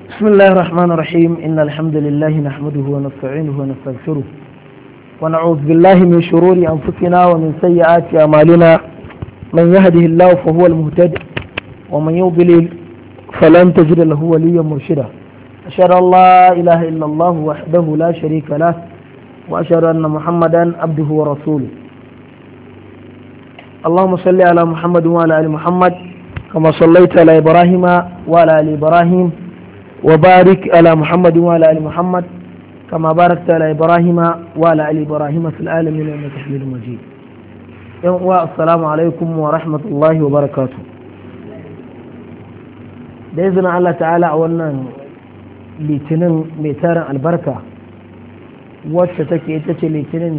بسم الله الرحمن الرحيم إن الحمد لله نحمده ونستعينه ونستغفره ونعوذ بالله من شرور أنفسنا ومن سيئات أعمالنا من يهده الله فهو المهتد ومن يضلل فلن تجد له وليا مرشدا أشهد أن لا إله إلا الله وحده لا شريك له وأشهد أن محمدا عبده ورسوله اللهم صل على محمد وعلى آل محمد كما صليت على إبراهيم وعلى آل إبراهيم وبارك على محمد وعلى آل محمد كما باركت على إبراهيم وعلى آل إبراهيم في العالمين إنك حميد مجيد. السلام عليكم ورحمة الله وبركاته. بإذن الله تعالى أولا litinin mai tarin albarka wacce take ita ce litinin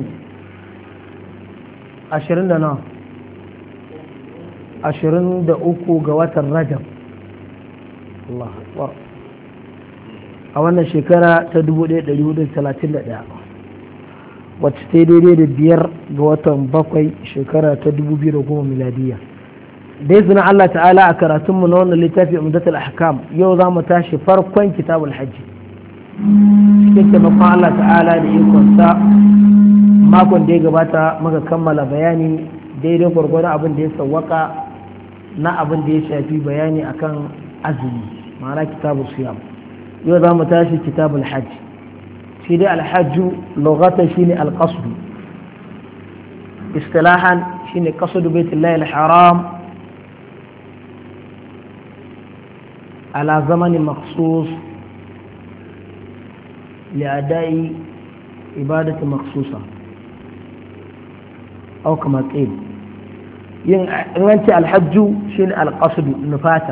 23 ga watan rajab Allah akbar a wannan shekara ta 1431 wacce ta daidai da 5 ga watan 7 shekara ta 2010 miladiya da izinin Allah ta'ala a karatunmu na wannan littafi umdatul ahkam yau za mu tashi farkon kitabul hajji cikin taimakon Allah ta'ala da ikonsa makon da ya gabata muka kammala bayani daidai gwargwadon abin da ya sawwaka na abin da ya shafi bayani akan azumi ma'ana kitabul siyam yau za mu tashi kitabul hajji shi dai alhajju lughatan shine alqasd istilahan shine qasd baitullahi alharam على زمن مخصوص لأداء عبادة مخصوصة أو كما قيل أنت الحج شين القصد نفاتا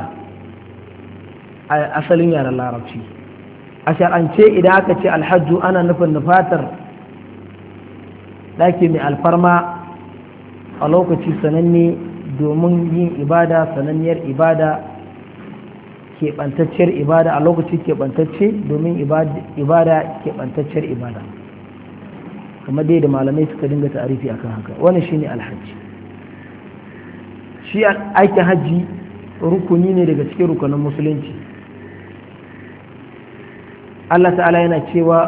أصلين يا الله ربشي عشان أنت إذا أكت الحج أنا نفل نفاتر لكن الفرما ألوكتي سنني دومن yin ibada sananniyar ibada keɓantacciyar ibada a lokaci keɓantacce domin ibada keɓantacciyar ibada kamar dai da malamai suka dinga ta'arifi akan haka wannan shine alhaji shi aikin hajji rukuni ne daga cikin rukunin musulunci Allah ta'ala yana cewa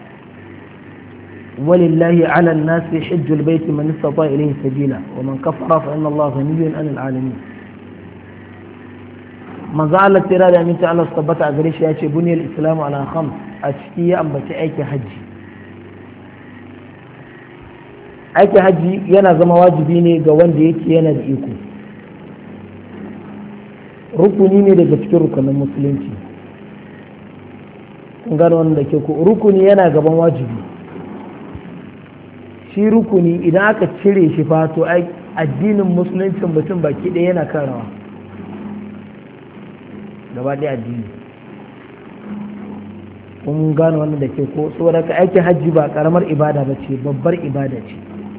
walillahi ala nasi hajjul baiti man istata ilayhi sabila wa man kafara fa inna Allah ghaniyyun 'anil 'alamin manzo Allah tsira da aminta Allah su tabbata a gare shi ya ce buniyar islamu ala khams a ciki ya ambaci aikin hajji aikin hajji yana zama wajibi ne ga wanda yake yana da iko rukuni ne daga cikin rukunin musulunci kun gano wanda ke ko rukuni yana gaban wajibi shi rukuni idan aka cire shi fato addinin musuluncin mutum baki ɗaya yana kan rawa gaba ɗaya addini kun gano wannan da ke ko saboda ka aikin hajji ba karamar ibada ba ce babbar ibada ce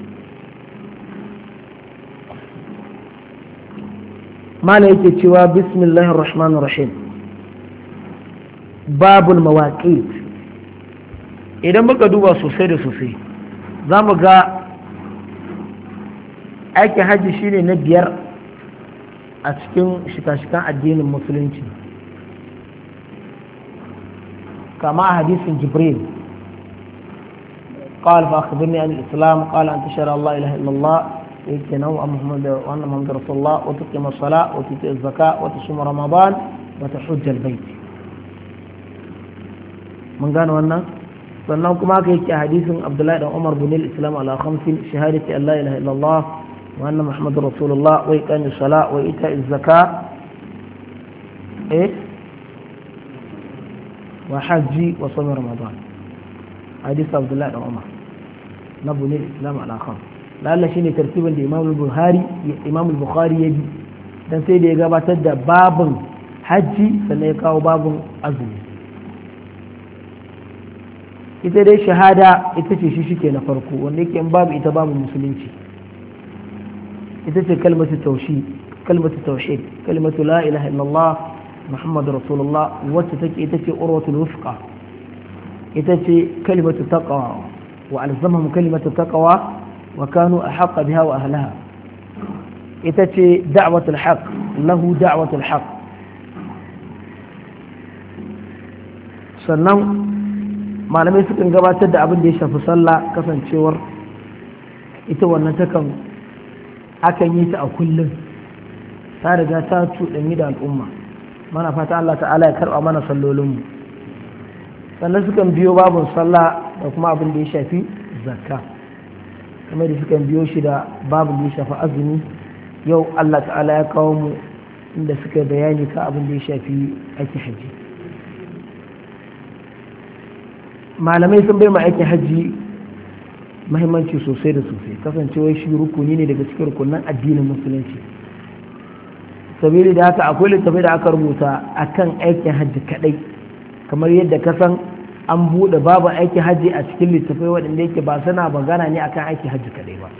mala yake cewa bismillahir rahmanir rahim babul mawaqit idan muka duba sosai da sosai za mu ga aikin hajji shine na biyar a cikin shika-shikan addinin musulunci كما حديث جبريل قال فأخبرني عن الإسلام قال أن تشهد الله إله إلا الله وأن محمد رسول الله وتقيم الصلاة وتؤتي الزكاة وتصوم رمضان وتحج البيت من قال وانا sannan kuma aka yake hadisin Abdullahi dan Umar bin al-Islam ala khamsin shahadati an la ilaha illa Allah wa anna Muhammadur Rasulullah wa iqamis salat wa ita'iz zakat وحجي وصوم رمضان حديث عبد الله بن عمر نبني الاسلام على خمس لعل شيء ترتيبا لامام البخاري يجي dan sai da ya gabatar da babin hajji sannan ya kawo babin azumi ita dai shahada ita ce shi shike na farko wanda yake in babu ita babu musulunci ita ce kalmatu tauhid kalmatu la ilaha illallah محمد رسول الله وتتك إتتي أروة الوفقة إتتي كلمة التقوى وألزمهم كلمة التقوى وكانوا أحق بها وأهلها إتتي دعوة الحق له دعوة الحق sannan malamai sukan gabatar da abin da ya shafi sallah kasancewar ita wannan takan akan yi ta a kullum ta riga ta cuɗanyi da al'umma mana fata Allah ta'ala ya karɓa mana sallolinmu sannan sukan biyo babin sallah da kuma abin da ya shafi zakka kamar da sukan biyo shi da babin da ya shafi azumi yau Allah ta'ala ya kawo mu inda suka bayani ka abin da ya shafi aikin hajji malamai sun bai ma aikin hajji mahimmanci sosai da sosai kasancewar shi rukuni ne daga cikin rukunan addinin musulunci sabili da haka akwai littafai da aka rubuta akan aikin hajji kadai kamar yadda ka san an buɗe babu aikin hajji a cikin littafai waɗanda yake ba suna magana ne akan aikin hajji kadai ba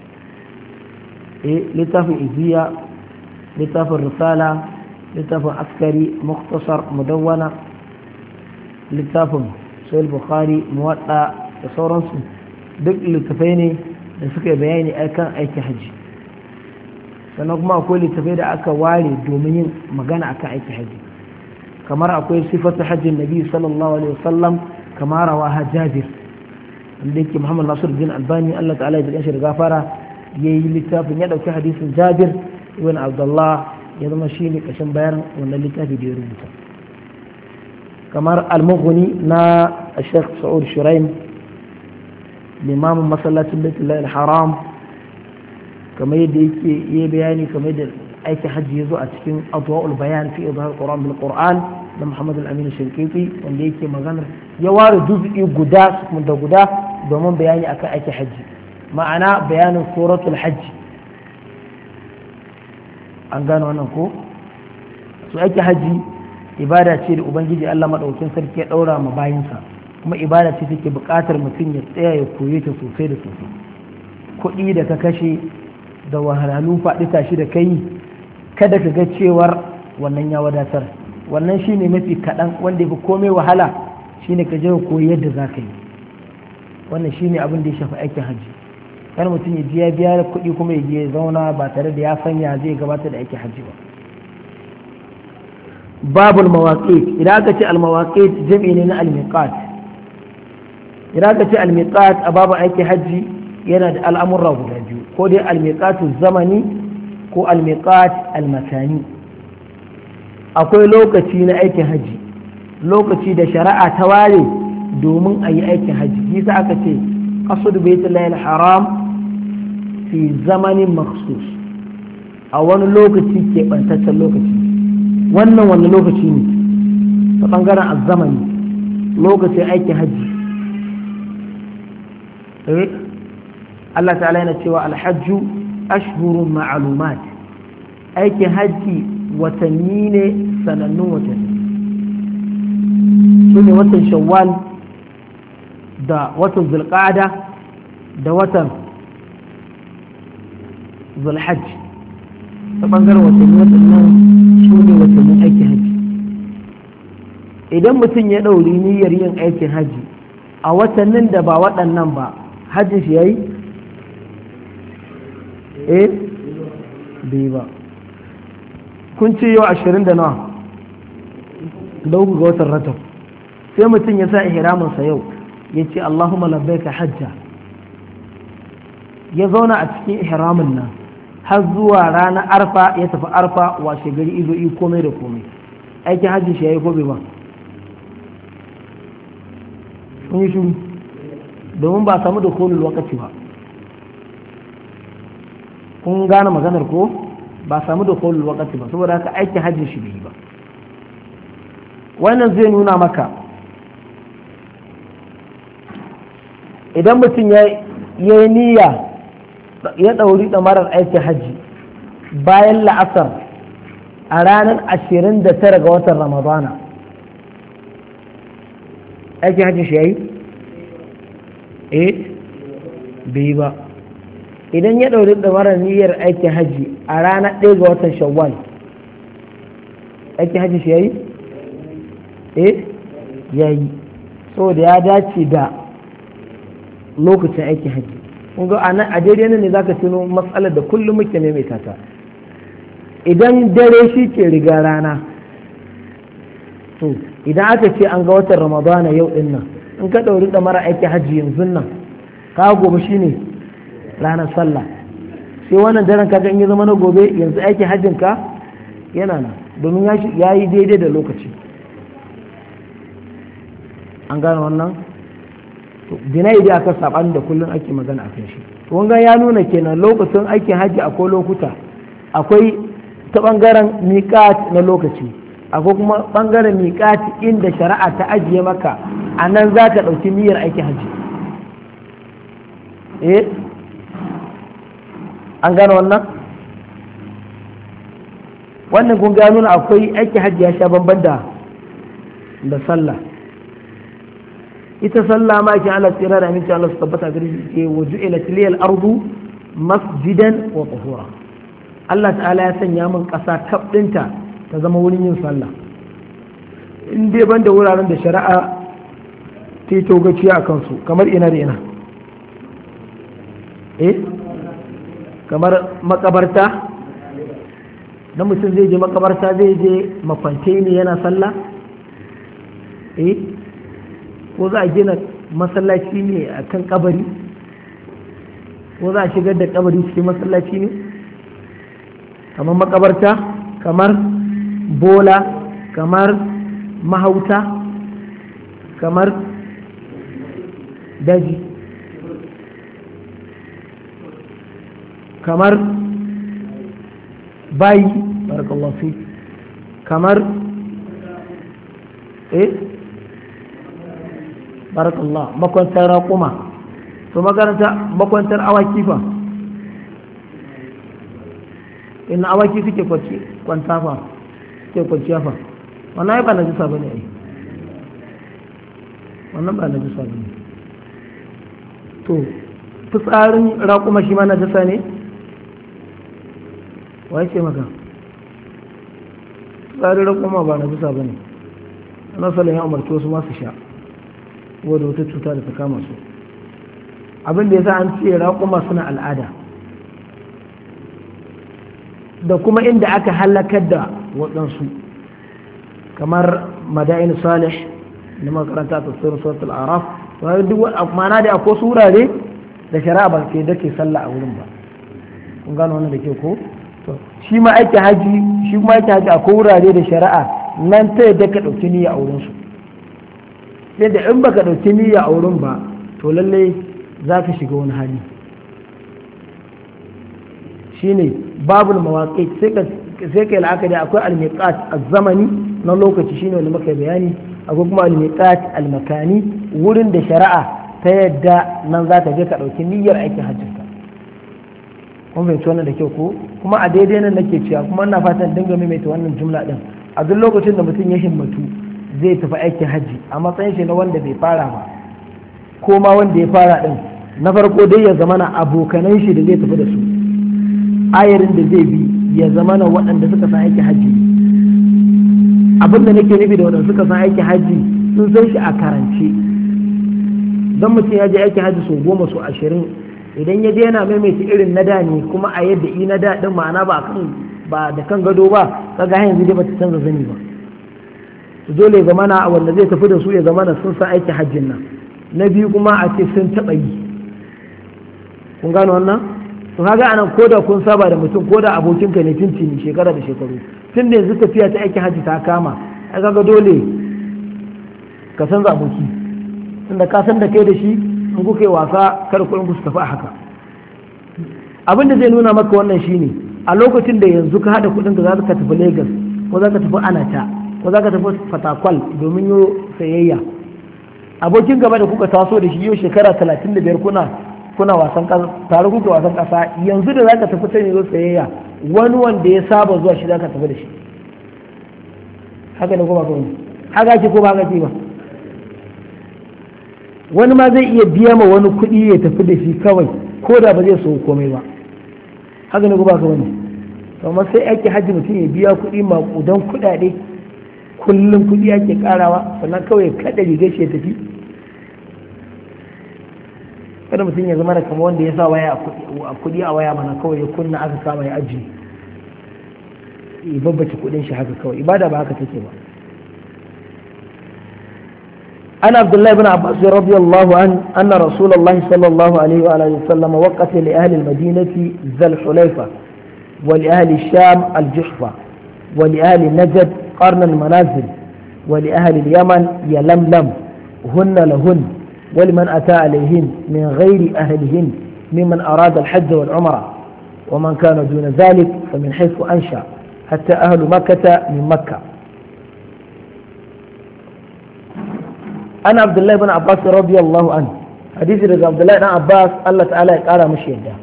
littafin iziya littafin risala littafin askari muktasar mudawwana littafin sahih bukhari muwadda da sauransu duk littafai ne da suka yi bayani akan aikin hajji sannan kuma akwai littafai da aka ware domin yin magana akan aikin hajji kamar akwai sifatu hajjin nabi sallallahu alaihi wasallam kamar rawaha jabir wanda yake muhammad nasiruddin albani Allah ta'ala ya jikin shi da gafara yayi littafin ya dauki hadisin jabir ibn abdullah ya zama shine kashin bayan wannan littafi da ya rubuta kamar al-mughni na Sheikh Sa'ud Shuraim limamin masallacin Baitullahi al-Haram kamar yadda yake yi bayani kamar da aiki hajji ya zo a cikin adwa'ul bayan fi izhar Qur'an bil Qur'an da Muhammad al-Amin Shankiti wanda yake maganar ya ware juz'i guda da guda domin bayani akan aiki hajji ma'ana bayanin suratul hajji an gano wannan ko su aiki hajji ibada ce da ubangiji Allah madaukakin sarki ya daura ma bayinsa kuma ibada ce take buƙatar mutum ya tsaya ya koye ta sosai da sosai kuɗi da ka kashe da wahalhalu faɗi tashi da kai kada ka ga cewar wannan ya wadatar wannan shine mafi kaɗan wanda ya komai wahala shine ka je ka koyi yadda za ka yi wannan shine abin da ya shafi aikin hajji kar mutum ya je ya biya kuɗi kuma ya je ya zauna ba tare da ya sanya zai gabatar da aikin hajji ba babul mawaqit idan aka ce al mawaqit jami'i ne na al miqat idan aka ce al miqat a babu aikin hajji yana da al'amurra guda biyu ko dai al miqatu zamani ko al miqat al makani akwai lokaci na aikin hajji lokaci da shari'a ta ware domin a yi aikin hajji yasa aka ce qasd baitullahi al haram fi zamanin makhsus a wani lokaci keɓantaccen lokaci wannan wani lokaci ne ta ɓangaren azzamani lokacin aikin hajji Allah ta'ala yana cewa alhajju ashhurun ma'lumat aikin hajji watanni ne sanannun watanni su ne watan shawwal da watan zulqa'ada da watan zulhajj ta ɓangaren watanni waɗannan su ne watannin aikin hajji idan mutum ya ɗauri niyyar yin aikin hajji a watannin da ba waɗannan ba hajji shi ya yi bai ba kun ce yau 20 da nawa da uku ga watan rajab sai mutum ya sa ihraminsa yau ya ce Allahumma labbaika hajja ya zauna a cikin ihramin nan har zuwa ranar arfa ya tafi arfa washe gari izo yi komai da komai aikin hajji shi ya yi ko bai ba kun yi shuru domin ba samu da kolin lokaci ba kun gane maganar ko ba samu da kolin lokaci ba saboda haka aikin hajji shi bai yi ba wannan zai nuna maka idan mutum ya yi niyya ya ɗauri ɗamarar aikin hajji bayan la'asar a ranar 29 ga watan ramadana aikin hajji shi ya yi? bai yi ba idan ya ɗauri ɗamarar niyyar aikin hajji a ranar 1 ga watan shawwal aikin hajji shi ya yi? ya yi saboda ya dace da lokacin aikin hajji kun ga a daidai nan ne zaka tuno matsalar da kullum muke maimaita ta idan dare shi ke riga rana to idan aka ce an ga watan ramadana yau din nan in ka ɗauri da mara aiki hajji yanzu nan ka gobe shine ranar sallah sai wannan daren ka in ya zama na gobe yanzu aiki hajjin ka yana nan domin ya yi daidai da lokaci an gane wannan bina idai aka saɓani da kullum ake magana a kan shi wanga ya nuna kenan lokacin aikin hajji akwai lokuta akwai ta ɓangaren miƙat na lokaci akwai kuma ɓangaren miƙat inda shari'a ta ajiye maka a nan za ka ɗauki niyyar aikin hajji an gane wannan kun ga nuna akwai aikin hajji ya sha bamban da sallah ita sallah ma ake Allah tsira da aminci Allah su tabbata gari ke waju ila tiliyal ardu masjidan wa tahura Allah ta'ala ya sanya min ƙasa kaf ɗinta ta zama wurin yin sallah in dai ban da wuraren da shari'a ta yi togaciya a kansu kamar ina da ina kamar makabarta na mutum zai je makabarta zai je makwantai ne yana sallah ko za a gina masallaci ne a kan kabari ko za a shigar da kabari cikin masallaci ne kamar makabarta kamar bola kamar mahauta kamar daji kamar bayi barakallahu fi kamar barakallah makwantar raƙuma to makwantar awaki fa ina awaki suke kwanta fa suke kwanciya fa wannan ba na jisa bane ai wannan ba na jisa bane to fitsarin raƙuma shi ma na jisa ne wai ce maka fitsarin raƙuma ba na jisa bane ana salon ya umarci wasu masu sha wadda wata cuta da ta kama su abin da ya sa an ce raƙuma suna al'ada da kuma inda aka halakar da waɗansu kamar madain salih na makaranta ta tsoron suratul araf wani duk mana da akwai surare da shari'a ba ke da ke sallah a wurin ba kun gano wannan da ke ko shi ma aiki haji akwai wurare da shari'a nan ta yadda ka ɗauki niyya a wurinsu sai da in baka ɗauki niyya a wurin ba to lallai za ka shiga wani hali shine babul mawaƙi sai ka yi la'akari akwai almiqat az-zamani na lokaci shine wanda muka bayani akwai kuma almiqat al-makani wurin da shari'a ta yadda nan za ka je ka ɗauki niyyar aikin hajjinka kun fahimci wannan da kyau ko kuma a daidai nan nake cewa kuma ina fatan dinga maimaita wannan jumla din a duk lokacin da mutum ya himmatu zai tafi aikin hajji a matsayin shi na wanda bai fara ba ko ma wanda ya fara din na farko dai ya zamana abokanan shi da zai tafi da su ayarin da zai bi ya zamana waɗanda suka san aikin hajji abin da nake nufi da waɗanda suka san aikin hajji sun san shi a karance don mutum ya je aikin hajji sau 10 sau 20 idan ya je yana maimaita irin na da ne kuma a yadda na da din ma'ana ba da kan gado ba kaga har yanzu dai ba ta canza zani ba dole ya zamana wanda zai tafi da su ya zamana sun san aikin hajjin nan na biyu kuma a ce sun taɓa yi kun gano wannan to kaga anan ko da kun saba da mutum ko da abokinka ne tuntuni shekara da shekaru tun da yanzu tafiya ta aikin hajji ta kama a kaga dole ka san aboki tunda ka san da kai da shi in kuka yi wasa kar ku su tafi a haka abin da zai nuna maka wannan shine a lokacin da yanzu ka hada kuɗin ka za ka tafi Lagos ko za ka tafi Anata ko za ka tafi Fatakwal domin yo sayayya abokin gaba da kuka taso da shi yau shekara 35 kuna wasan kasa tare kuka wasan kasa yanzu da za ka tafi can yo sayayya wani wanda ya saba zuwa shi za ka tafi da shi haka ne ko ba kawai haka ce ko ba haka ce ba wani ma zai iya biya ma wani kuɗi ya tafi da shi kawai ko da ba zai so komai ba haka ne ko ba kawai amma sai ake hajji mutum ya biya kuɗi maƙudan kuɗaɗe kullum kuɗi ake ƙarawa sannan kawai kaɗa rigar shi ya tafi kada mutum ya zama da kama wanda ya sa waya a kuɗi a waya mana kawai ya kunna aka kama ya ajiye ya babbace kuɗin shi haka kawai ibada ba haka take ba أنا عبد الله بن عباس رضي الله عنه أن رسول الله صلى الله عليه وآله وسلم وقت لأهل المدينة ذا الحليفة ولأهل الشام الجحفة ولأهل نجد قرن المنازل ولأهل اليمن يلملم هن لهن ولمن أتى عليهن من غير أهلهن ممن أراد الحج والعمرة ومن كان دون ذلك فمن حيث أنشأ حتى أهل مكة من مكة. أنا عبد الله بن عباس رضي الله عنه حديث رضي عبد الله بن عباس الله تعالى قال مشيدا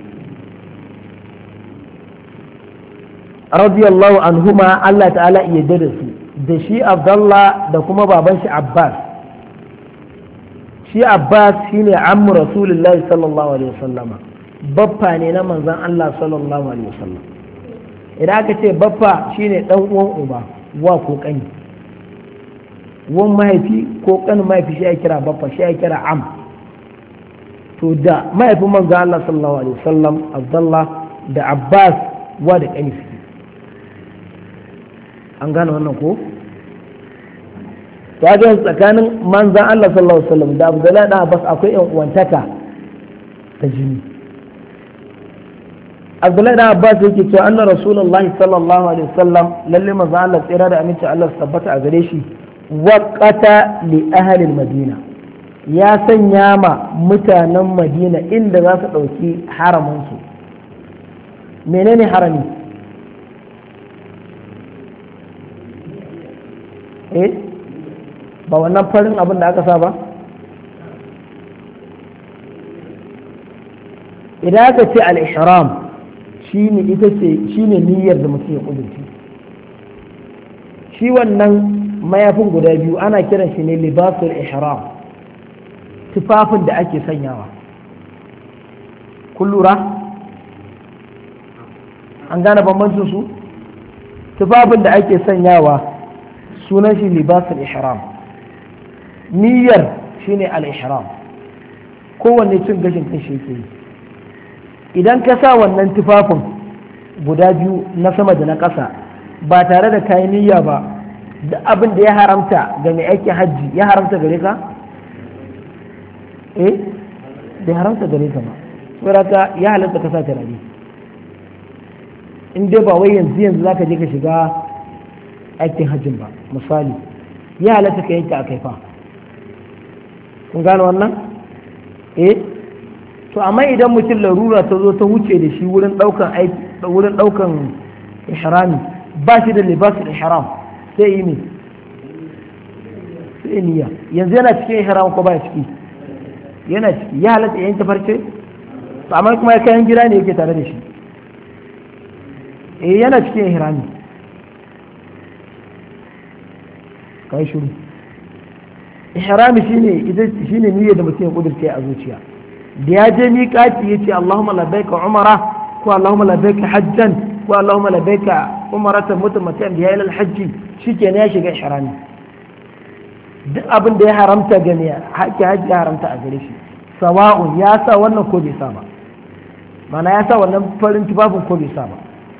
رضي الله عنهما الله تعالى يدرس da shi Abdullah da kuma baban shi Abbas shi Abbas shine ammu Rasulullahi sallallahu alaihi wasallam baffa ne na manzon Allah sallallahu alaihi wasallam idan aka ce baffa shine dan uwan uba wa ko kani wan mahaifi ko kan mahaifi shi ya kira baffa shi ya kira am to da mahaifin manzon Allah sallallahu alaihi wasallam Abdullah da Abbas wa da kani suke an gane wannan ko ta ga tsakanin manzan Allah sallallahu alaihi wasallam da Abdullahi da Abbas akwai yan uwantaka ta jini Abdullahi da Abbas yake cewa anna Rasulullahi sallallahu alaihi wasallam lalle manzan Allah tsira da aminci Allah su tabbata a gare shi waqata li ahli madina ya sanya ma mutanen Madina inda za su dauki haramin su menene harami ba wannan farin abin da aka sa ba idan aka ce al-ihram shine niyyar da mutum ya kudurci shi wannan mayafin guda biyu ana kiran shi ne libasul ihram tufafin da ake sanyawa kun lura an gane bambancin su tufafin da ake sanyawa sunan shi libasul ihram niyyar shine al-ihram kowanne cin gashin kan shi yake idan ka sa wannan tufafin guda biyu na sama da na ƙasa ba tare da kayan niyya ba duk abin da ya haramta ga mai aikin hajji ya haramta gare ka bai haramta gare ka ba saboda ya halatta ka sa turare in dai ba wai yanzu zaka je ka shiga aikin hajjin ba misali ya halatta ka yanke a kaifa kun gane wannan to amma idan mutum larura ta zo ta wuce da shi wurin daukan ihrami ba shi da libasul ihram sai yi ne sai niyya yanzu yana cikin ihram ko baya ciki yana ciki ya halatta yanke farce amma kuma ya kayan gida ne yake tare da shi yana cikin ihrami kai shiru ihrami shine niyyar da mutum ya kudurce a zuciya da ya je miƙati yace Allahumma labbaika umara ko Allahumma labbaika hajjan ko Allahumma labbaika umaratan mutamatiyan biha ila al-hajj shikenan ya shiga ihrami duk abin da ya haramta ga ne haji ya haramta a gare shi sawa'un ya sa wannan ko bai sa ba mana ya sa wannan farin tufafin ko bai sa ba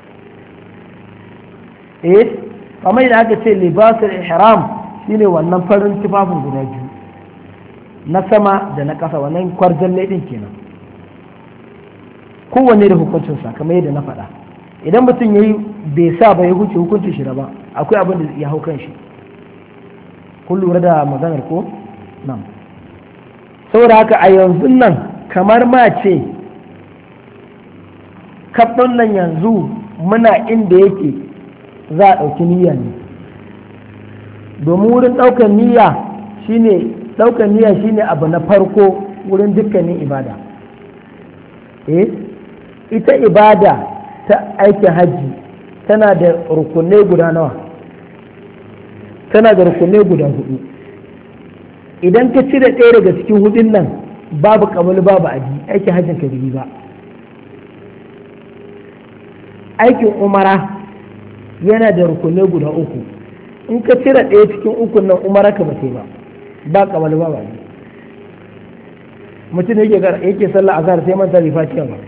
kamar yadda aka ce libasul ihram shine wannan farin tufafin guda biyu na sama da na ƙasa wannan kwarjalle din kenan kowanne da hukuncinsa kamar yadda na faɗa idan mutum yayi bai sa ba ya huce hukuncin shi ba akwai abin da ya hau kan shi kun lura da maganar ko nan saboda haka a yanzu nan kamar ma ce kafin nan yanzu muna inda yake za a ɗauki niyya ne domin wurin ɗaukar niyya shine abu na farko wurin dukkanin ibada ita ibada ta aikin hajji tana da rukunai guda nawa tana da rukunai guda hudu idan ka cire ɗaya daga cikin hudun nan babu kamar babu aji aikin hajjin ka bai ba aikin umara yana da rukunai guda uku in ka cire ɗaya cikin ukun nan umara ka bace ba kamar babu aji mutum yake sallah azhar sai manta bai fatiha ba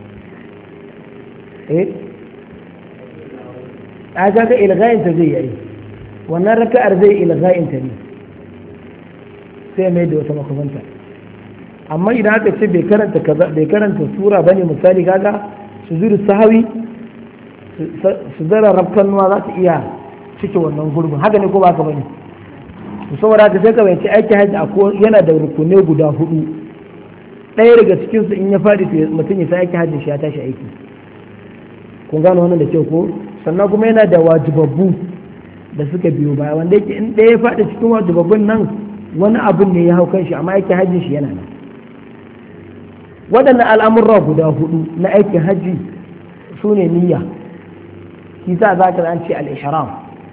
a ga ilga'in ta zai yi wannan raka'ar zai ilga'in ta ne sai mai da wata makamanta. Amma idan aka ce bai karanta kaza bai karanta sura bane misali kaga sujudu sahawi su zara rafkanuwa za ta iya cike wannan gurbin, haka ne ko ba ka bane? Saboda haka sai ka bayanci aiki hajji yana da rukunai guda hudu, ɗaya daga cikin su in ya faɗi mutum ya sa aiki hajji shi ya tashi aiki. Kun gano wannan da kyau ko? Sannan kuma yana da wajibabbu da suka biyo baya, wanda yake in ɗaya ya faɗi cikin wajibabbun nan wani abin ne ya hau kan shi, amma aikin hajji shi yana nan. Waɗannan al'amurra guda hudu na aikin hajji su ne niyya, shi sa za ka an ce al-ihram.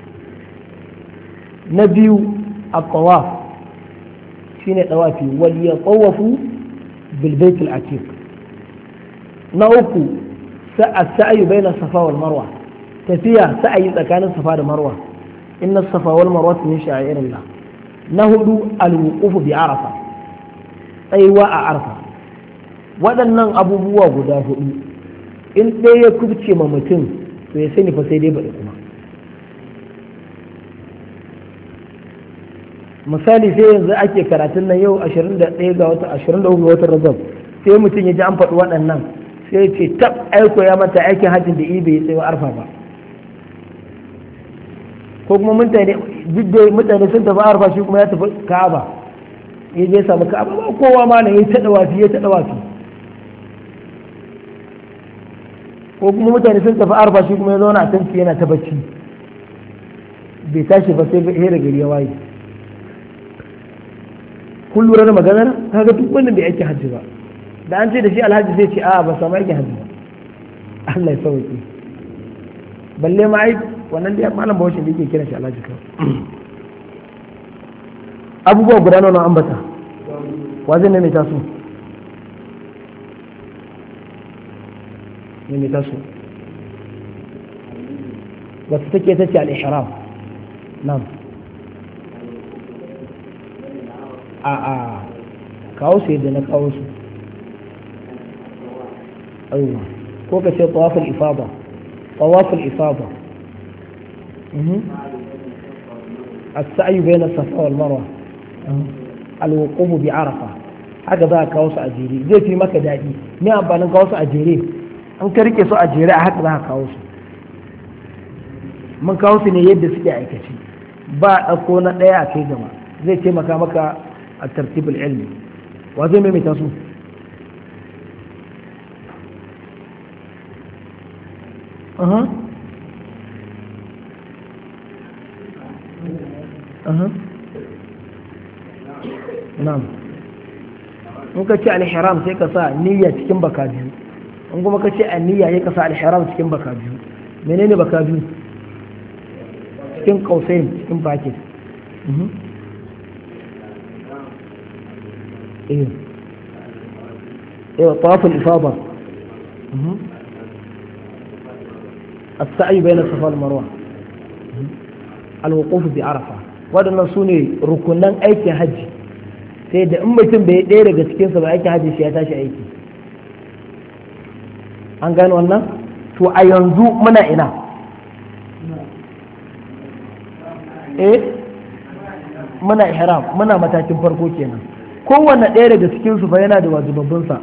Na biyu at-tawaf shine tawafi, wal yatawafu bil bayt al-atiq. Na uku as-sa'yu bayna safa wal marwa, tafiya sa'ayi tsakanin safa da marwa, inna safa wal marwa min sha'irillah. Na hudu al-wuquf bi arafa, tsayuwa a arfa. Waɗannan abubuwa guda hudu in ɗaya ya kubce ma mutum to ya sani fa sai dai baɗi kuma. Misali sai yanzu ake karatun nan yau 21 ga watan 23 ga watan Rajab, sai mutum ya ji an faɗi waɗannan sai ya ce tab aiko ya mata aikin hajjin da ibe ya tsaye arfa ba. Ko kuma mutane sun tafi arfa shi kuma ya tafi Ka'aba, ya je samu Ka'aba ba kowa ma ne ya taɗa wafi. Ko kuma mutane sun tafi arfa shi kuma ya zauna a tanki yana ta bacci bai tashi ba sai hera gari ya waye. Kun lura da maganar? Kaga duk wannan bai aiki hajji ba, da an ce da shi alhaji zai ce a ba samu aikin hajji ba. Allah ya sauke. Balle ma ai wannan da malam Bahaushe da yake kiran shi alhaji kawai. Abubuwa guda nawa ambata, wa zai ne ta su? ne ta su wata take ta ce al-ihram. Nam a kawo su yadda na kawo su, aiwa ko ka ce tawaful ifada, as-sa'yu bayna as-safa wal marwa, al-wuquf bi arafa. haka za a kawo su a jere, zai fi maka daɗi. Me amfanin kawo su a jere? an ka rike su a jere a haka za ka kawo su. mun kawo su ne yadda suke aikaci, ba ɗauko na ɗaya a kai gaba, zai taimaka maka a tartibul ilmi. wa zai maimaita su? na'am in ka ce al-ihram sai ka sa niyya cikin baka biyu, in kuma ka ce an-niyya sai ka sa al-ihram cikin baka biyu. menene baka biyu? cikin kausain, cikin bakin. طواف الإفاضة، السعي بين الصفا والمروة، الوقوف بعرفة. waɗannan su ne rukunan aikin hajji, sai da in mutum bai ɗaya daga cikinsa ba aikin hajji shi ya tashi aiki. an gano wannan? to a yanzu muna ina? muna ihram, muna matakin farko kenan. kowanne ɗaya daga cikinsu fa yana da wajibabbinsa.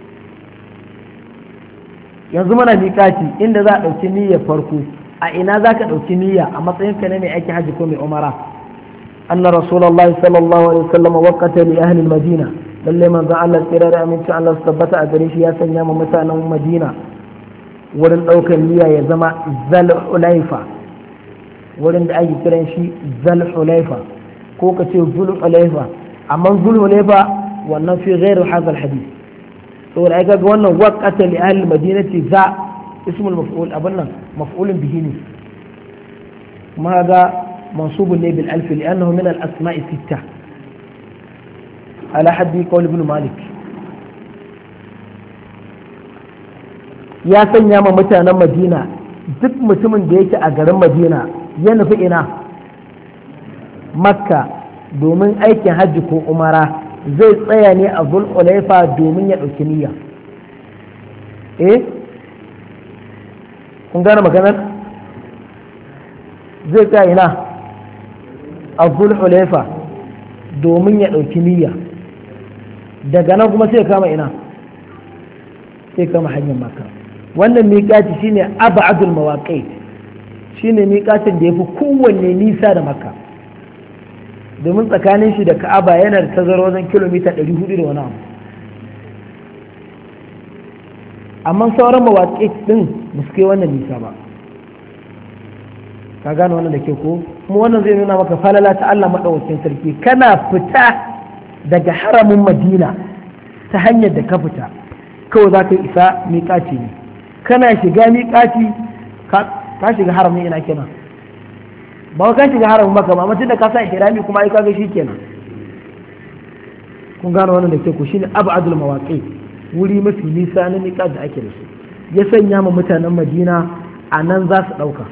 yanzu muna miƙati inda za a ɗauki niyyar farko. a ina za ka ɗauki niyya a matsayin ka ne mai aikin hajji ko mai umara? anna rasulullahi sallallahu alaihi wasallam waqata li ahli madina, lalle manzon Allah tsira da aminci Allah su tabbata a gare shi ya sanya ma mutanen Madina wurin ɗaukar niyya ya zama Zulhulaifa, wurin da ake kiran shi Zulhulaifa ko ka ce Zulhulaifa, amma Zulhulaifa wannan fi ghairu hadha alhadith. saboda ai ga wannan waqata li ahli madinati za ismul maf'ul, abin nan maf'ulun bihi ne, kuma ga mansubun ne bil alf li'annahu min al asma'i sittah ala haddi qawl ibn malik. ya sanya ma mutanen Madina, duk mutumin da yake a garin Madina ya nufi ina Makka domin aikin hajji ko umara, zai tsaya ne a Zulhulaifa domin ya ɗauki niyya. kun gane maganar? zai tsaya ina a Zulhulaifa domin ya ɗauki niyya daga nan kuma sai kama ina sai kama hanyar makka. wannan miƙati shine abadul mawaqit, shine miƙatin da yafi kowanne nisa da makka, domin tsakanin shi da ka'aba yana da tazara wajen kilomita 400 da wani abu. amma sauran mawaqit din ba su kai wannan nisa ba. ka gane wannan da ke ko? kuma wannan zai nuna maka falala ta Allah madaukakin sarki. kana fita daga haramin Madina ta hanyar da ka fita kawai za ka isa miƙaci ne. kana shiga miƙaci ka shiga haramin ina kenan, ba ka shiga haramin maka ba, mutum da ka sa ihrami kuma ai kaga shi kenan. kun gane wannan da ke ko? shine abadul mawaqi, wuri mafi nisa na miƙat da ake da su. ya sanya ma mutanen Madina a nan za su ɗauka.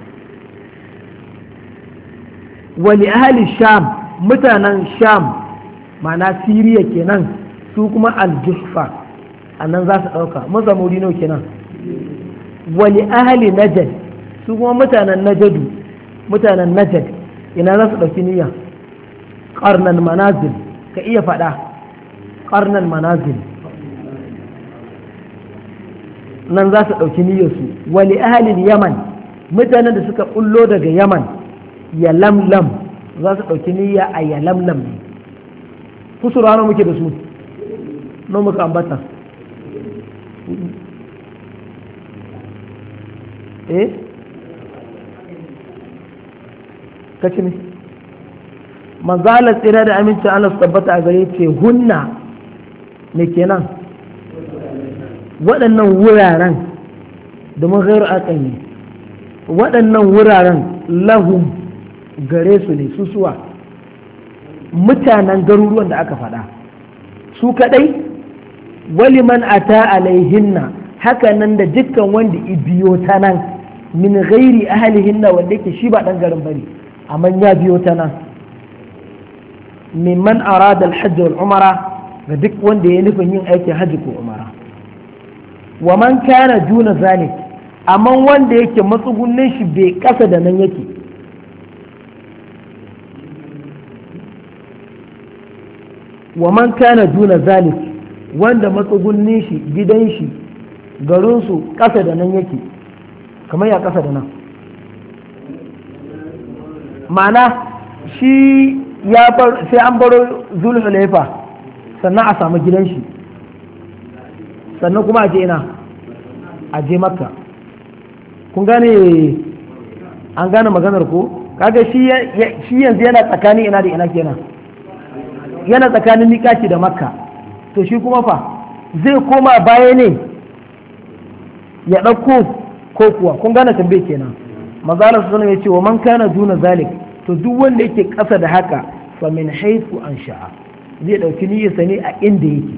wali ahli sham, mutanen sham ma'ana siriya kenan, su kuma al-juhfa a nan za su ɗauka. mazamuri nawa kenan? wali ahli najad, su kuma mutanen najadu, mutanen najad ina za su ɗauki niyya? ƙarnan manazil, ka iya faɗa ƙarnan manazil, nan za su ɗauki niyyarsu. wali ahli yaman, mutanen da suka ɓullo daga yaman, ya lamlam za su ɗauki niyya a ya lamlam ne. kusura na muke da su no muka ambata kaci ne manzalar tsira da amincin Allah su tabbata a gare ce hunna ne kenan waɗannan wuraren domin gairu akan waɗannan wuraren lahum gare su ne su suwa mutanen garuruwan da aka faɗa su kadai, waliman ata alaihinna, haka nan da dukkan wanda ibiyo ta nan min ghairi ahlihinna, wanda yake shi ba dan garin bane amma ya biyo ta nan, mimman arada alhajj wal umara, ga duk wanda ya nufin yin aikin hajji ko umara. wa man kana duna zalik, amma wanda yake matsugunnin shi bai kasa da nan yake, wa man kana duna zalik, wanda matsugunnin shi gidan shi garinsu ƙasa da nan yake. kamar ya ƙasa da nan ma'ana shi ya bar sai an baro zulhulaifa sannan a samu gidan shi, sannan kuma a je ina a je makka. kun gane an gane maganar ko? kaga shi yanzu yana tsakanin ina da ina kenan, yana tsakanin miƙaci da makka. to shi kuma fa zai koma baya ne ya ɗauko ko kuwa? kun gane tambaye kenan. mazalar sunan ya ce wa man kana duna zalik, to duk wanda yake ƙasa da haka fa min haifu an sha'a, zai ɗauki niyyarsa ne a inda yake.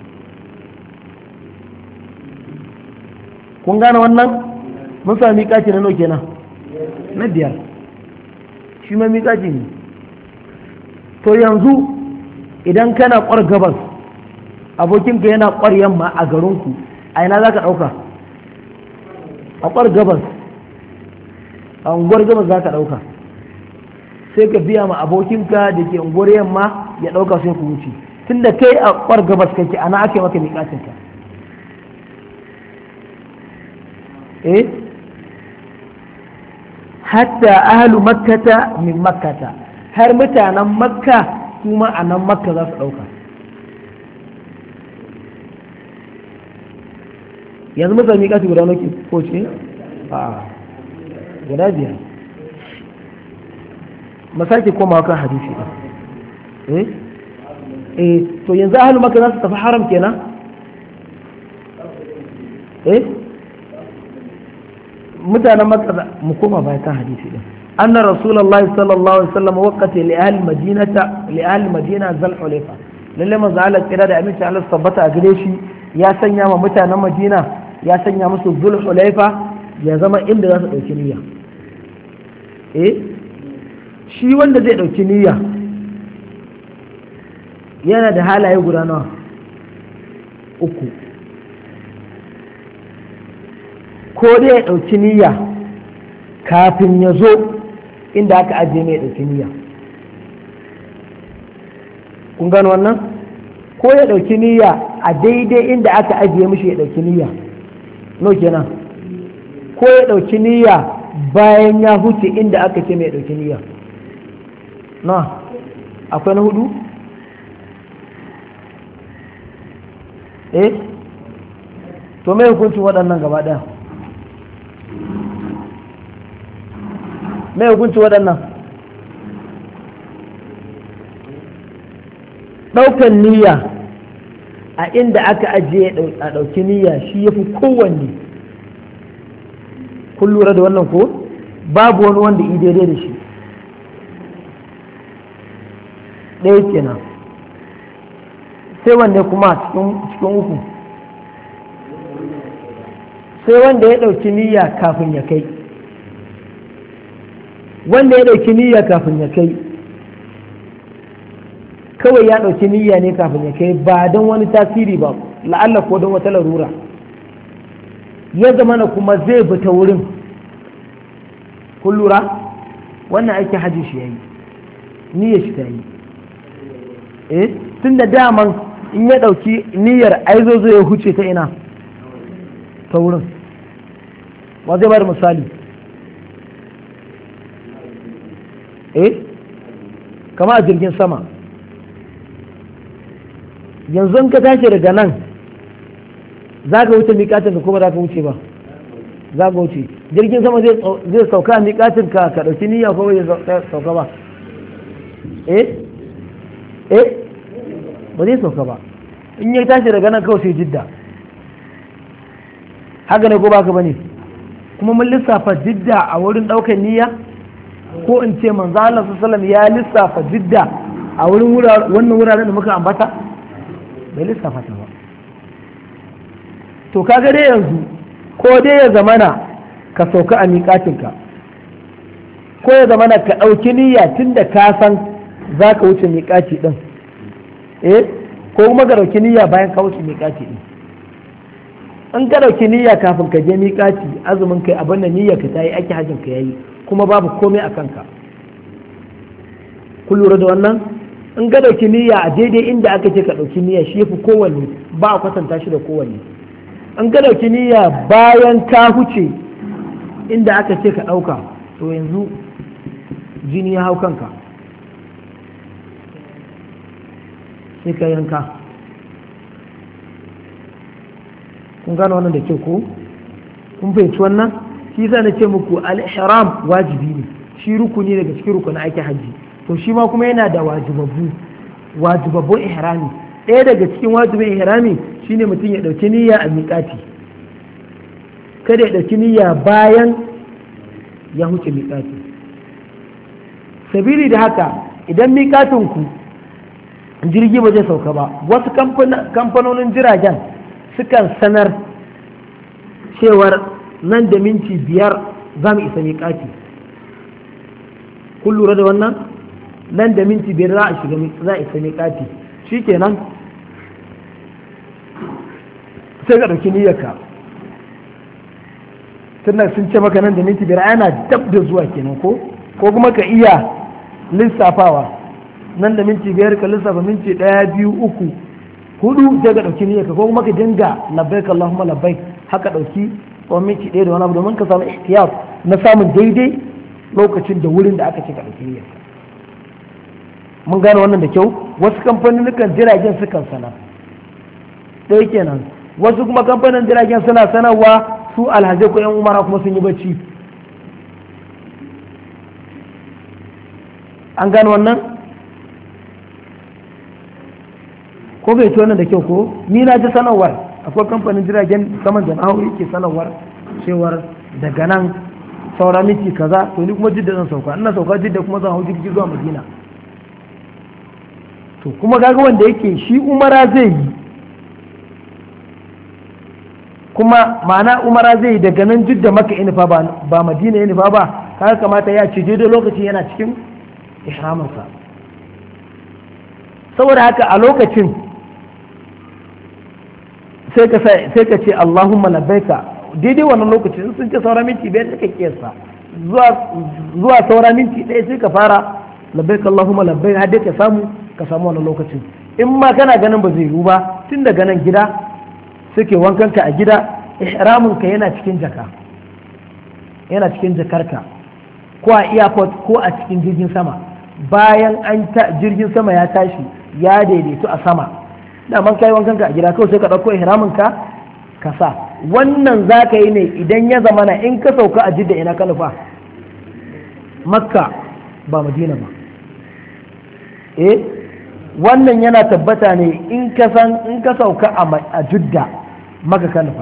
kun gane wannan? mun sami miƙaci na nawa kenan? na 5. shi ma miƙaci ne. to yanzu idan kana kwar gabas abokinka yana kwar yamma a garinku, a ina za ka ɗauka? a kwar gabas, a unguwar gabas za ka ɗauka, sai ka biya ma abokinka da ke unguwar yamma ya ɗauka sai ku wuce, tunda kai a kwar gabas kake ana ake maka miƙacinka. hatta ahlu makkata min makkata, har mutanen makka kuma a nan makka za su ɗauka. yanzu musa miƙati guda nake ko ce? a guda 5. masaki komawa kan hadisi ɗin. to yanzu ahalu makka za su tafi haram kenan? mutanen makka mu koma baya kan hadisi ɗin. أن رسول الله صلى الله عليه وسلم وقت لأهل المدينة ذا الحليفة لما زعلت إرادة أمين تعالى الصبتة أقريشي يا سنيا ممتانا مدينة يا سنيا مسو ذو الحليفة يا زما إند ذات الأوكينية shi wanda zai ɗauki niyya yana da halaye guda nawa? 3. ko dai ya ɗauki niyya kafin ya zo inda aka ajiye mai ɗauki niyya, kun gano wannan ko ya ɗauki niyya a daidai inda aka ajiye mishi ya ɗauki niyya no kenan ko ya ɗauki niyya bayan ya huce inda aka ce mai ɗauki niyya na akwai na hudu to mai hukuncin waɗannan gaba ɗaya mai hukuncin waɗannan ɗaukan niyya a inda aka ajiye a ɗauki niyya shi ya fi kowanne kun lura da wannan ko babu wani wanda i daidai da shi ɗaya kenan sai wanne kuma cikin uku sai wanda ya ɗauki niyya kafin ya kai wanda ya ɗauki niyya kafin ya kai kawai ya ɗauki niyya ne kafin ya kai ba don wani tasiri ba la'alla ko don wata larura ya zamana kuma zai bi ta wurin kun lura wannan aiki hajji shi ya yi niyyar shi ta yi tun da daman in ya ɗauki niyyar aizo zai huce ta ina ta wurin wa zai bada misali kama a jirgin sama yanzu ka tashi daga nan za ka wuce miƙatin ka kuma za ka wuce ba za ka wuce jirgin sama zai sauka a miƙatin ka ka ɗauki niyya ko bai sauka ba ba zai sauka ba in ya tashi daga nan kawai sai jidda haka ne ko baka bane kuma mun lissafa jidda a wurin ɗaukar niyya ko in ce manzo Allah sallallahu alaihi wasallam ya lissafa jidda a wurin wannan wuraren da muka ambata bai lissafa ta ba to kaga dai yanzu ko dai ya zamana ka sauka a miƙatinka ko ya zamana ka ɗauki niyya tun da ka san za ka wuce miƙaci ɗin ko kuma ka ɗauki niyya bayan ka wuce miƙaci ɗin in ka ɗauki niyya kafin ka je miƙaci azumin kai abin da niyya ka ta yi ake hajjin ka yayi kuma babu komai a kanka ku lura da wannan in ka ɗauki niyya a daidai inda aka ce ka ɗauki niyya shi yafi kowanne ba a kwatanta shi da kowanne in ka ɗauki niyya bayan ka huce inda aka ce ka ɗauka to yanzu jini ya hau kanka sai ka yanka kun gano wannan da kyau ko kun fahimci wannan shi yasa na ce muku al-ihram wajibi ne shi rukuni daga cikin rukunin aikin hajji to shi ma kuma yana da wajibabbun ihrami ɗaya daga cikin wajibin ihrami shine mutum ya ɗauki niyya a miƙati kada ya ɗauki niyya bayan ya huce miƙati sabili da haka idan miƙatin ku jirgi ba zai sauka ba wasu kamfanonin jiragen sukan sanar cewar nan da minti 5 za mu isa miƙati kun lura da wannan nan da minti 5 za a isa miƙati shi kenan sai ka ɗauki niyyarka tunda sun ce maka nan da minti 5 ana dab da zuwa kenan ko kuma ka iya lissafawa nan da minti 5 ka lissafa minti 1 2 3 4 sai ka ɗauki niyyarka ko kuma ka dinga labbaik Allahumma labbaik haka ɗauki tsawon minti 1 da wani abu domin ka samu ihtiyar na samun daidai lokacin da wurin da aka ce ka ɗauki niyyarka mun gane wannan da kyau wasu kamfanin jiragen sukan sanar ɗaya kenan wasu kuma kamfanin jiragen suna sanarwa su alhazai ko yan umara kuma sun yi bacci an gane wannan ko bai ci wannan da kyau ko ni na ji sanarwar akwai kamfanin jiragen saman da nahawu yake sanarwar cewar daga nan saura miki kaza to ni kuma jidda zan sauka ina sauka jidda kuma zan hau jirgi zuwa madina to kuma kaga wanda yake shi umara zai yi kuma ma'ana umara zai yi daga nan jidda maka inifa ba madina inifa ba kaga kamata ya ce daidai lokacin yana cikin ihraminsa saboda haka a lokacin sai ka ce Allahumma labbaika daidai wannan lokacin sun ce saura minti 5 suka kiyasta zuwa saura minti 1 sai ka fara labbaika Allahumma labbaika har dai ka samu ka samu wani lokacin. In ma kana ganin ba zai yiwu ba, tun daga nan gida suke wankan ka a gida, ihramin ka yana cikin jaka, yana cikin jakarka, ko a airport ko a cikin jirgin sama. Bayan jirgin sama ya tashi ya daidaitu a sama, daman kai wankan ka a gida kawai sai ka ɗauko ihramin ka sa. Wannan za ka yi ne idan ya zama na in ka sauka a jidda ina ka nufa, makka ba madina ba. Wannan yana tabbata ne in ka sauka a jidda maka ka nufa.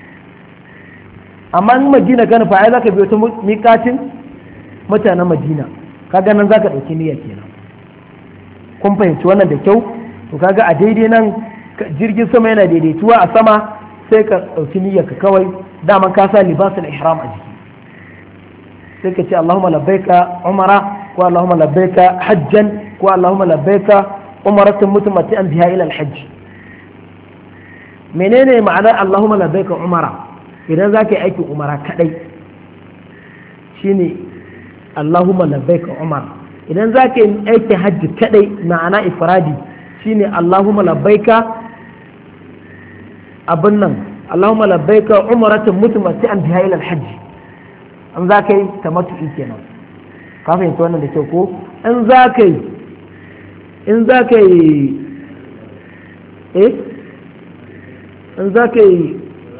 Amma in madina ka nufa ai za ka biyo ta miƙatin mutanen madina, kaga nan za ka ɗauki niyya kenan. Kun fahimci wannan da kyau? To kaga a daidai nan jirgin sama yana daidaituwa a sama, sai ka ɗauki niyyar ka kawai, daman ka sa libasul ihram a jiki, sai ka ce Allahumma labbaika umara, ko Allahumma labbaika hajjan, ko Allahumma labbaika umaratun mutumati'an biha ila al-hajj. Menene ma'anar Allahumma labbaika umara? Idan za ka yi aikin umara kadai shine Allahumma labbaika umara. Idan za ka yi aikin hajji kadai ma'ana ifradi shine Allahumma labbaika abin nan, Allahumma labbaika umratan mutamati'an biha ila al-hajj. An za ka yi tamattu'i kenan. Ka fahimta wannan da kyau ko? In za ka yi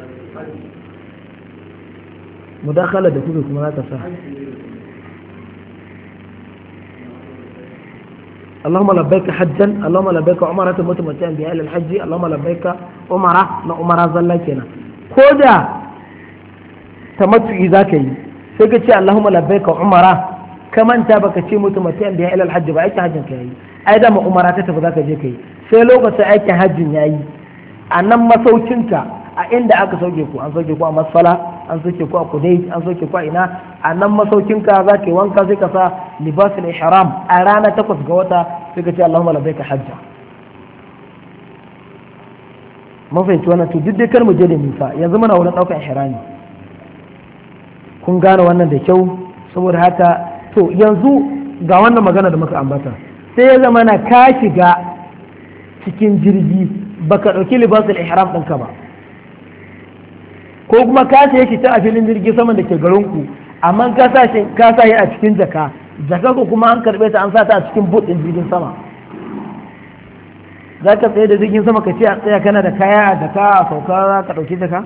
mudakhala da kuke kuma za ka sa اللهم لبيك حجا، اللهم لبيك عمرة متمتعا بها إلى الحج، اللهم لبيك عمرة عمرة زلا كنا كودا تمتعي ذاكي سيكتشي اللهم لبيك عمرة كمان تابك شيء متمتعا بها إلى الحج بأيك حجا كي أيضا ما عمرة تتفى ذاك جيكي سيلوك سأيك حج ياي أنما صوتنك عند أك صوتكو أن صوتكو أما الصلاة an soke ku a kudai an soke ku a ina a nan masaukinka za ka yi wanka sai ka sa libasul ihram a rana 8 ga wata sai ka ce Allahumma labbaika hajja. mun fahimci wannan to duk dai kar mu je da nisa, yanzu muna wurin daukar ihrami. Kun gane wannan da kyau? Saboda haka to yanzu ga wannan magana da muka ambata, sai ya zama na ka shiga cikin jirgi baka dauki libasul ihram ɗinka ba, ko kuma ka saye shi ta a filin jirgin saman da ke garinku, amma ka sa shi a cikin jaka ko kuma an karbe ta an sa ta a cikin boot din jirgin sama. Za ka tsaye da jirgin sama ka ce a tsaya kana da kaya a jaka a sauka za ka ɗauki jaka?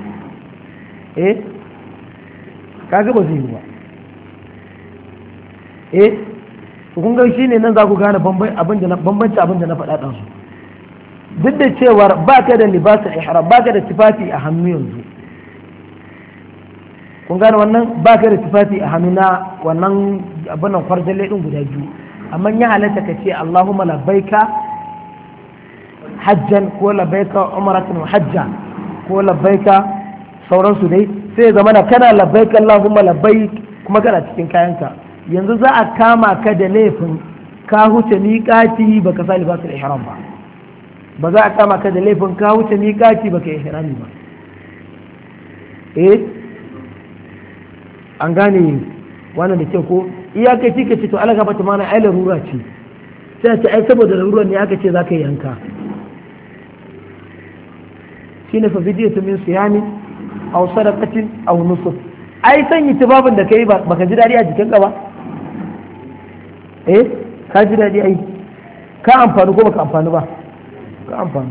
Ka ga ba zai yi ba. Kun ga shi ne nan za ku gane bambanci abin da na faɗa ɗansu. Duk da cewar ba ka da libasul ihram, ba ka da tufafi a hannu yanzu. Kun gane wannan, ba ka da tufafi a hannu na wannan abin nan kwarjalle ɗin guda biyu, amma ya halatta ka ce Allahumma labbaika hajjan ko labbaika umratan hajja ko labbaika sauransu dai, sai zama na kana labbaika Allahumma labbaik kuma kana cikin kayanka. Yanzu za a kama ka da laifin ka huce miƙati baka sa libasul ihram ba za a kama ka da laifin ka huce miƙati baka ihrami ba. An gane wannan da ke ko iyakaci ka ce to alaga bata mana ai larura ce, sai ce ai saboda larura ne aka ce za ka yanka. Shine fa bidiyatu min siyami aw sadaqatin aw nusuk. Ai sanyi tibabin da kai baka ji dadi a jikinka ba, ka ji dadi ai, ka amfani ko baka amfani ba, ka amfani.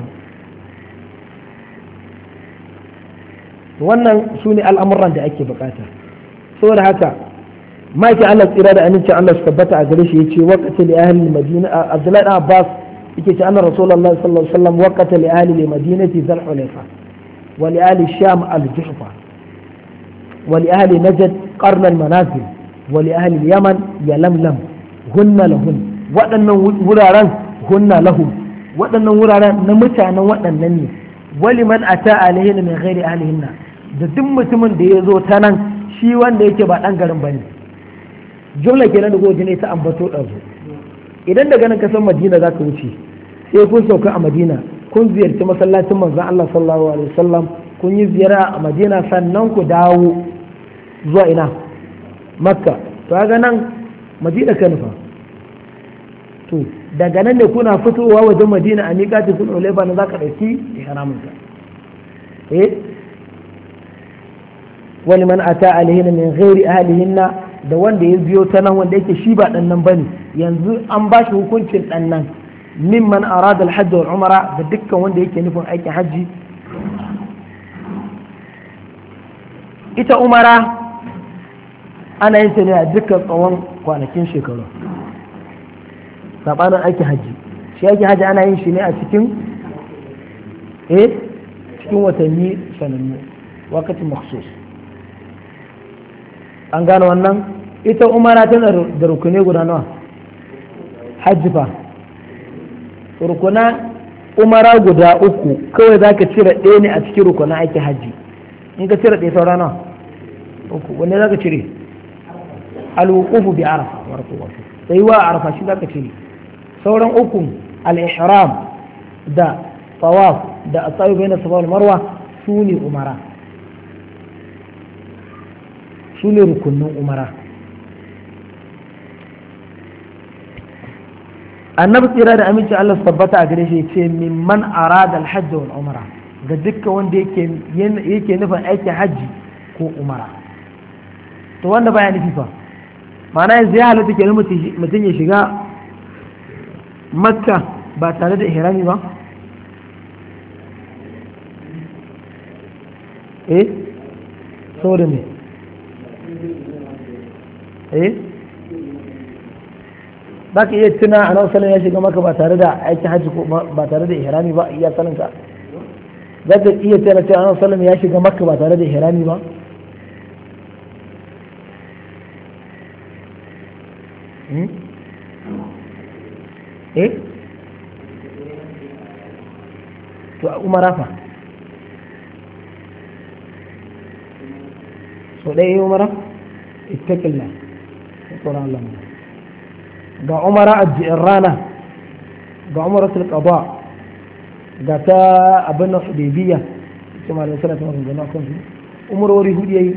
Wannan su ne al'amuran da ake bukata. Saboda haka maki Allah tsira da amincin Allah su tabbata a gare shi yace waqata li ahli madina. Abdullahi ibn Abbas yake ce anna Rasulullah sallallahu alaihi wasallam waqata li ahli madinati zal hulayfa wa li ahli sham al juhfa wa li ahli najd qarn al manazil wa li ahli yaman yalamlam hunna lahum. waɗannan wuraren hunna lahum, waɗannan wuraren na mutanen waɗannan ne. wali man ata alaihin min ghairi ahlihinna, da duk mutumin da ya zo ta nan shi wanda yake ba ɗan garin ba ne. Jumla kenan da goji ne ta ambato ɗazu. Idan daga nan ka san Madina za ka wuce, sai kun sauka a Madina, kun ziyarci masallacin manzon Allah sallallahu alaihi wasallam, kun yi ziyara a Madina, sannan ku dawo zuwa ina Makka. To ga nan Madina ka nufa. to daga nan ne kuna fitowa wajen madina a miƙati sun ulaifa na za ka ɗauki ihramin ka wani man ata alihinna min ghairi ahlihinna da wanda ya biyo ta nan wanda yake shi ba dan nan bane yanzu an ba shi hukuncin dan nan mimman arada al-hajj wal umra da dukkan wanda yake nufin aikin hajji ita umara ana yin ta ne a dukkan tsawon kwanakin shekaru sabanin aikin hajji shi aikin hajji ana yin shi ne a cikin cikin watanni sanannu wakatin makhsus an gano wannan ita umara tana da rukune guda nawa hajji fa rukuna umara guda uku kawai za ka cire ɗaya ne a cikin rukunan aikin hajji in ka cire ɗaya saura nawa uku wanne za ka cire alwuqufu bi arafa sai wa arafa shi za ka cire sauran uku al-ihram da tawaf da asayu bayna safa wal marwa su ne umara su ne rukunin umara annabi tsira da aminci Allah su tabbata a gare shi ce mimman arada alhajj wal umara ga dukkan wanda yake nufin aikin hajji ko umara to wanda baya nufi fa ma'ana yanzu ya halatta kenan mutum ya shiga makka ba tare da ihrami ba saboda me za ka iya tuna a nan salon ya shiga maka ba tare da aikin hajji ko ba tare da ihrami ba iya sanin ka za ka iya tuna cewa a nan salon ya shiga maka ba tare da ihrami ba to a umara fa so ɗaya yi umara ittaƙillah tsoron Allah ga umara a ji'in rana ga umara sulƙaba ga ta abin na hudaybiya ce ma da sana ta masu gano kan su umarwari hudu ya yi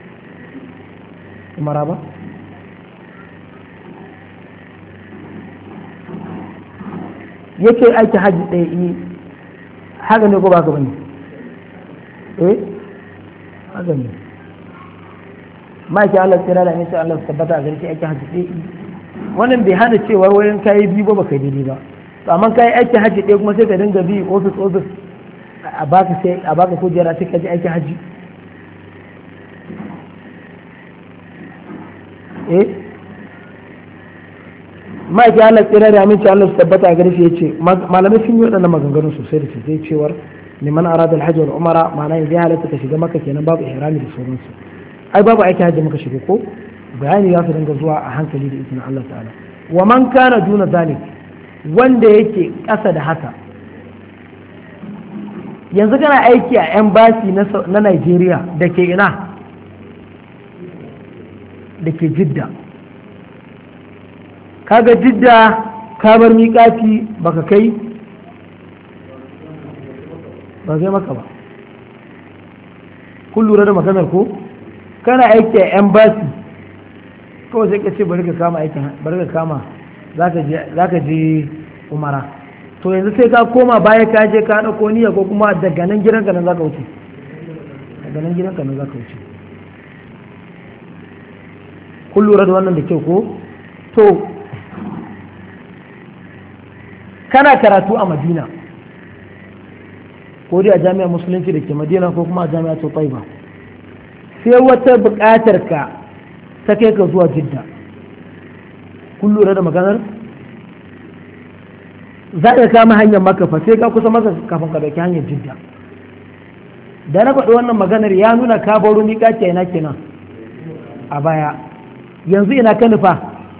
umara ba yake aiki hajji ɗaya yi haka ne ko ba ka bane haka ne maki Allah tsira da nisa Allah su tabbata a garki aiki hajji ɗaya wannan bai hana cewa wayan kayi biyu ba baka daidai ba to amma kayi aiki hajji ɗaya kuma sai ka dinga bi ofis a baka kujera sai ka ji aiki hajji maki Allah tsira da aminci Allah su tabbata a garki ya ce malamai sun yi waɗannan maganganu sosai da sosai cewar liman arada alhajji wal umara ma'ana yanzu ya halatta ka shiga maka kenan babu ihrami da sauransu ai babu aikin hajji muka shiga ko bayani za su dinga zuwa a hankali da izinin Allah ta'ala wa man kana duna zalik wanda yake ƙasa da haka yanzu kana aiki a embassy na Nigeria da ke ina da ke Jidda kaga Jidda ka bar miƙati baka kai ba zai maka ba kun lura da maganar ko kana aiki a embassy kawai sai ka ce bari ka kama aikin bari ka kama za ka je umara to yanzu sai ka koma baya ka je ka ɗauko niyya ko kuma daga nan gidanka nan za ka wuce daga nan gidanka nan za ka wuce kun lura da wannan da kyau ko to kana karatu a madina ko dai a jami'ar musulunci da ke madina ko kuma a jami'ar taiba sai wata buƙatar ka ta kai ka zuwa jidda kun lura da maganar za ka kama hanyar makafa sai ka kusa masa kafin ka dauki hanyar jidda da na faɗi wannan maganar ya nuna ka baro miƙaci ina kenan a baya yanzu ina ka nufa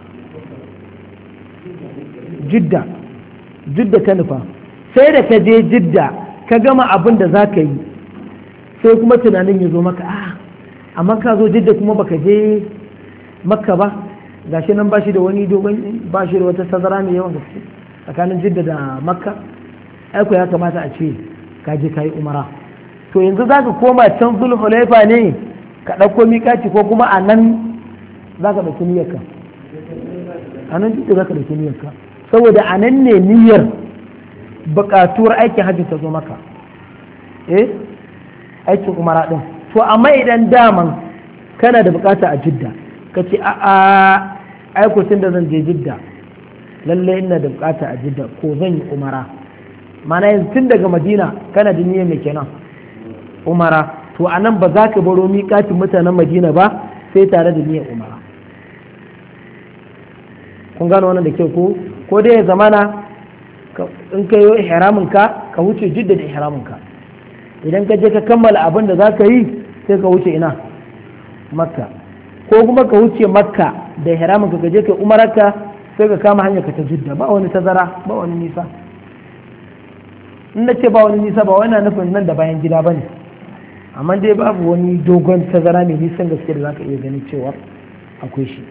jidda ka nufa sai da ka je jidda ka gama abin da za ka yi sai kuma tunanin ya zo maka amma ka zo jidda kuma baka je makka ba gashi nan ba shi da wani dogon ba shi da wata tazara mai yawan gaske tsakanin jidda da makka aiko ya kamata a ce ka je ka yi umara to yanzu za ka koma can zulhulaifa ne ka ɗauko miƙaci ko kuma a nan za ka ɗauki niyyarka a nan jidda za ka ɗauki niyyarka saboda a nan ne niyyar buƙatuwar aikin hajji ta zo maka aikin umara din. To amma idan daman kana da buƙata a jidda ka ce a aikutun da zan je jidda lalle ina da buƙata a jidda ko zan yi umara, mana yanzu tun daga madina kana da niyyar mai kenan umara, to a nan ba za ka baro miƙatin mutanen madina ba sai tare da niyyar umara. kun gano wannan da kyau ko dai ya zamana in ka yi ihramin ka wuce jidda da ihramin ka, idan ka je ka kammala abin da za ka yi sai ka wuce ina makka, ko kuma ka wuce makka da ihramin ka je ka umararka sai ka kama hanyar ka ta jidda, ba wani tazara ba wani nisa. in na ce ba wani nisa ba wani nufin nan da bayan gida ba ne, amma dai babu wani dogon tazara mai nisan gaske da za ka iya ganin cewa akwai shi.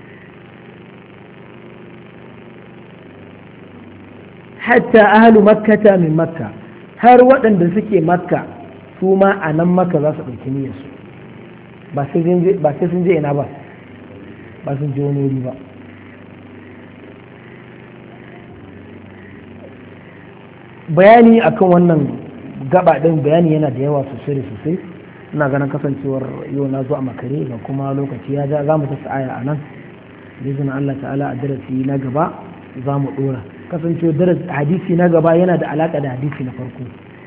hatta ahlu makkata min makka, har waɗanda suke makka su ma a nan makka za su ɗauki niyyarsu, ba sai sun je ina ba sun je wani wuri ba. bayani akan wannan gaba ɗin bayani yana da yawa sosai da sosai, ina ganin kasancewar yau na zo a makare ga kuma lokaci ya ja, za mu ta aya a nan bizin Allah ta'ala a darasi na gaba za mu ɗora, kasancewar hadisi na gaba yana da alaka da hadisi na farko.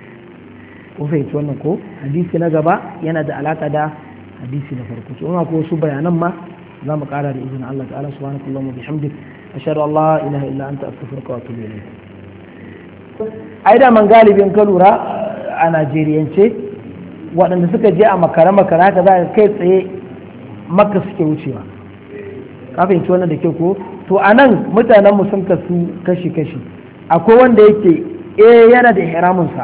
ko fahimci wannan ko hadisi na gaba yana da alaka da hadisi na farko, so ina ko su bayanan ma za mu kara da izinin Allah ta'ala subhanahu wa bihamdik ashhadu an la ilaha illa anta astaghfiruka wa atubu ilayk. ai da man galibin ka lura a Najeriyance waɗanda suka je a makara haka za ka kai tsaye makka suke wucewa, ka fahimci wannan da ke ko. to a nan mutanenmu sun kasu kashi-kashi, akwai wanda yake yana da ihraminsa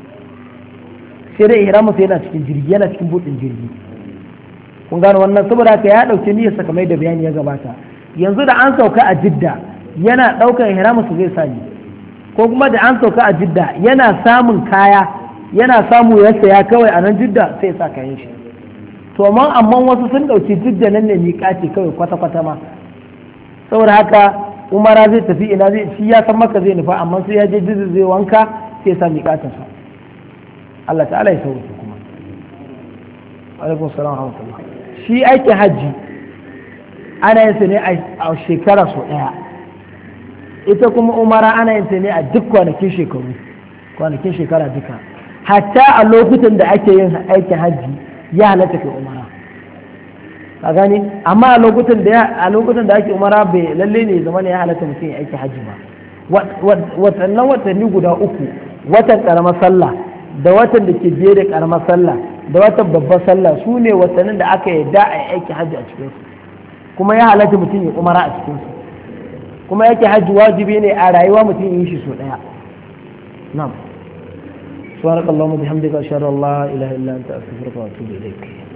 sai dai ihraminsa yana cikin jirgi, yana cikin buɗin jirgi. kun gano wannan, saboda haka ya ɗauki niyyarsa kamar da bayani ya gabata. yanzu da an sauka a jidda yana ɗaukar ihraminsa zai sani, ko kuma da an sauka a jidda yana samun kaya yana samu ya saya kawai a nan jidda sai sa kayan shi. to amma wasu sun ɗauki jidda nan ne miƙaci kawai kwata-kwata ma, saboda haka umara zai tafi ina zai shi ya san maka zai nufa, amma sai ya je jidda zai wanka sai sa miƙatinsa. Allah ta'ala ya sauke kuma. alaikum salam wa rahmatullah. shi aikin hajji ana yin sa ne a shekara sau ɗaya, ita kuma umara ana yin ta ne a duk kwanakin shekara duka, hatta a lokutan da ake yin aikin hajji ya halatta kai umara, ka gani. amma a lokutan da ake umara bai lalle ne zama ne ya halatta mutum ya aiki hajji ba. watanni guda uku, watan karamar sallah da watan da ke biye da karamar sallah da watan babbar sallah, su ne watannin da aka yarda a yi aiki hajji a cikinsu, kuma ya halatta mutum ya umara a cikinsu, kuma yake hajji wajibi ne a rayuwa mutum yi shi so daya. na'am subhanakallahumma bihamdika ashhadu an la ilaha illa anta astaghfiruka wa atubu ilaik.